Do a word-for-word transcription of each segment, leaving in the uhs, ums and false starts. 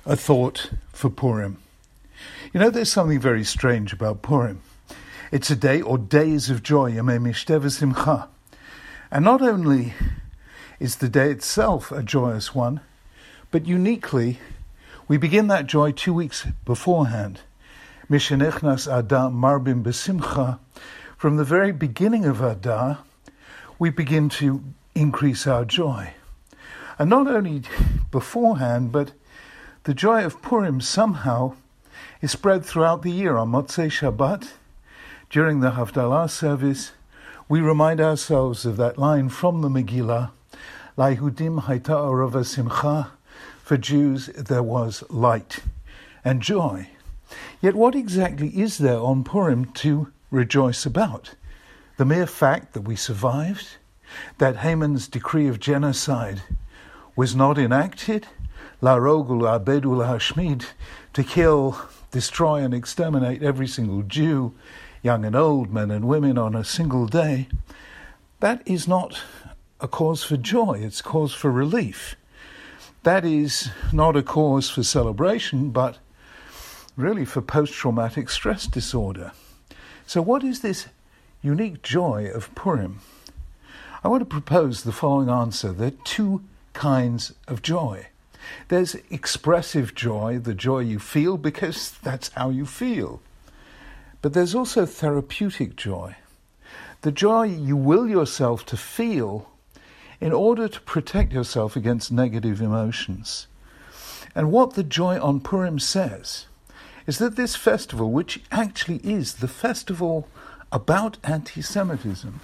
A thought for Purim. You know, there's something very strange about Purim. It's a day or days of joy, Yamei Mishteh V'Simcha. And not only is the day itself a joyous one, but uniquely, we begin that joy two weeks beforehand. Mishenechnas Adar Marbim B'Simcha. From the very beginning of Adar, we begin to increase our joy. And not only beforehand, but the joy of Purim somehow is spread throughout the year. On Motzei Shabbat, during the Havdalah service, we remind ourselves of that line from the Megillah, L'Yehudim Hayta Orava Simcha. For Jews there was light and joy. Yet what exactly is there on Purim to rejoice about? The mere fact that we survived? That Haman's decree of genocide was not enacted? La rogul abedu la hashmid, to kill, destroy and exterminate every single Jew, young and old, men and women, on a single day. That is not a cause for joy, it's cause for relief. That is not a cause for celebration, but really for post-traumatic stress disorder. So what is this unique joy of Purim? I want to propose the following answer. There are two kinds of joy. There's expressive joy, the joy you feel because that's how you feel. But there's also therapeutic joy, the joy you will yourself to feel in order to protect yourself against negative emotions. And what the joy on Purim says is that this festival, which actually is the festival about anti-Semitism,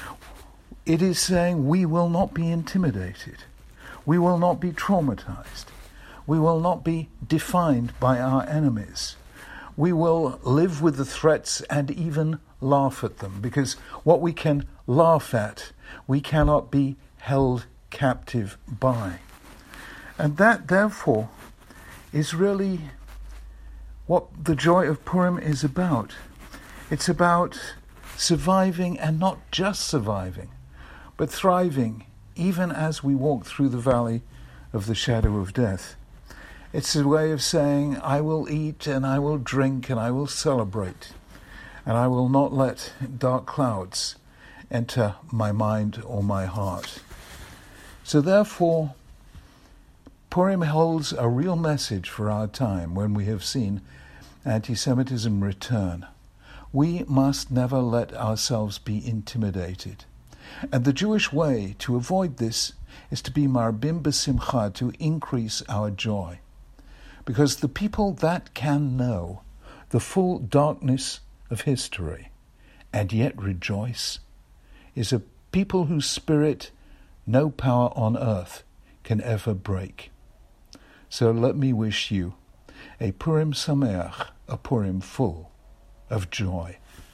it is saying we will not be intimidated. We will not be traumatized. We will not be defined by our enemies. We will live with the threats and even laugh at them, because what we can laugh at, we cannot be held captive by. And that, therefore, is really what the joy of Purim is about. It's about surviving, and not just surviving, but thriving, even as we walk through the valley of the shadow of death. It's a way of saying, I will eat and I will drink and I will celebrate, and I will not let dark clouds enter my mind or my heart. So therefore, Purim holds a real message for our time when we have seen anti-Semitism return. We must never let ourselves be intimidated. And the Jewish way to avoid this is to be marbim b'simcha, to increase our joy. Because the people that can know the full darkness of history and yet rejoice is a people whose spirit no power on earth can ever break. So let me wish you a Purim Sameach, a Purim full of joy.